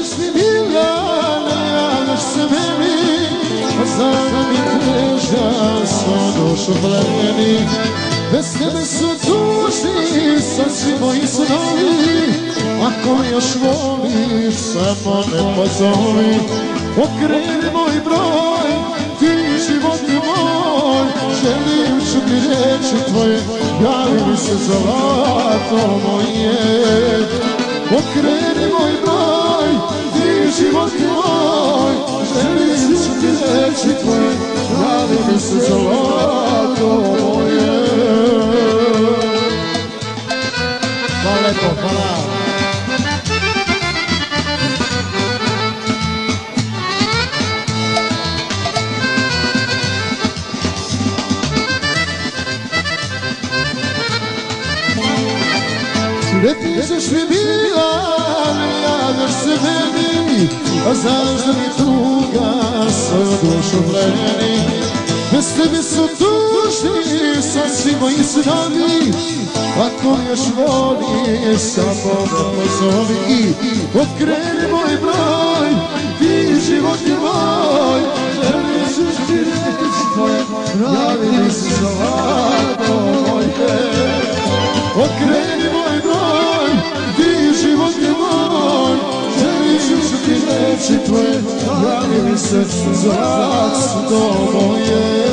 ćeš mi bila, ne javljaš se meni, a znam da mi teža sva dušu pleni. Bez tebe su tužni sasvi moji snovi, ako me još voliš samo ne pozovi. Okreni moj broj, ti život moj, želim čuti reči tvoje, javi mi se zlato moje. Okreni moj broj, ti život moj, želim čuti reči tvoje, javi mi se zlato moje. Hvala lepo, hvala. Ne pišeš mi bila, ne javljaš se meni, a znaš da mi tuga svoju dušu pleni. Bez tebe su tužni sasvi moji snovi, ako me još voliš samo me pozovi. I okreni moj broj, ti život je moj, želim čuti reči tvoje, javi mi se zlato moje. Okreni moj broj, ti život je moj, želim čuti reči tvoje, javi mi se zlato moje.